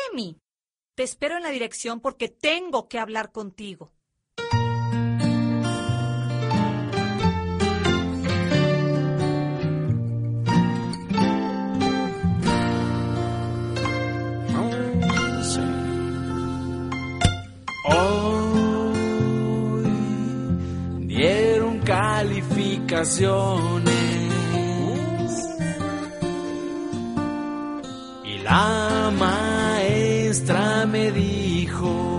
Jeremy, te espero en la dirección porque tengo que hablar contigo. Hoy dieron calificaciones y la maestra me dijo: